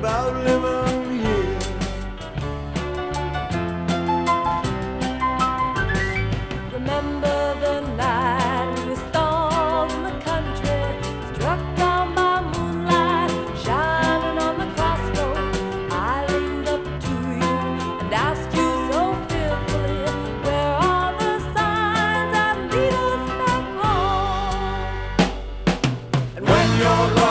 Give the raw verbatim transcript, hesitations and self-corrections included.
about living here. Remember the night we were stalled in the country, struck down by moonlight, shining on the crossroad. I leaned up to you and asked you so fearfully, where are the signs that lead us back home? And when you're